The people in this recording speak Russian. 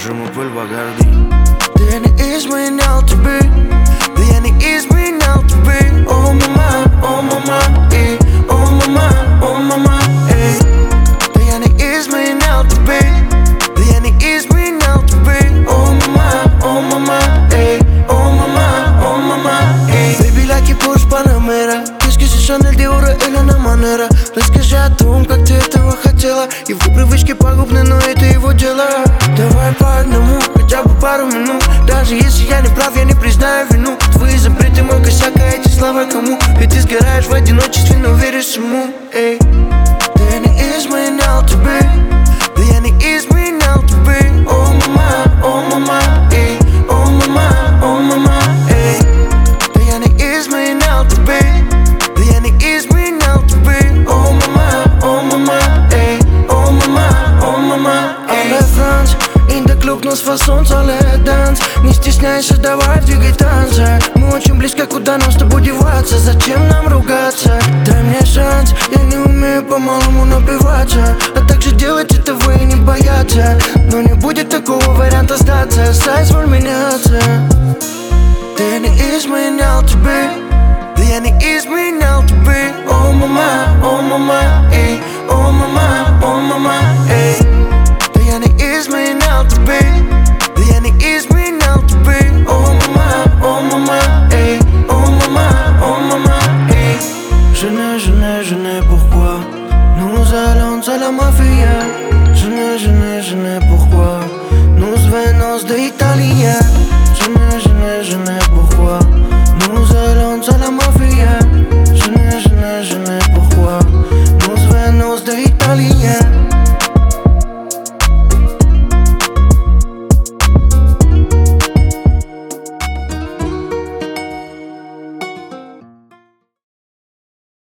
можем и пыль Багарди. Да я не изменял тебе, да я не изменял тебе. О мама, эй, о мама, эй. Да я не изменял тебе, да я не изменял тебе. О мама, эй, о мама, эй. Baby, like Porsche Panamera, скажи Шанель, Диора или на Манера. Расскажи о том, как ты этого хотела. Его привычки пагубны, но это его дело. Давай по одному, хотя бы пару минут. Даже если я не прав, я не признаю вину. Твои запреты, мой косяк, а эти слова кому? Ведь ты сгораешь в одиночестве, но веришь ему, эй. Да я не изменял тебе, да я не изменял тебе. О мама, эй, о мама, эй. Да я не изменял тебе, да я не изменял тебе. О мама, эй, о мама, эй. En France, in de club nos façon соле данс. Не стесняйся, давай двигай танцы. Мы очень близко, куда нам с тобой деваться? Зачем нам ругаться? Дай мне шанс, я не умею по-малому напиваться. А также делать этого и не бояться. Но не будет такого варианта сдаться. Соизволь меняться. Да я не изменял тебе,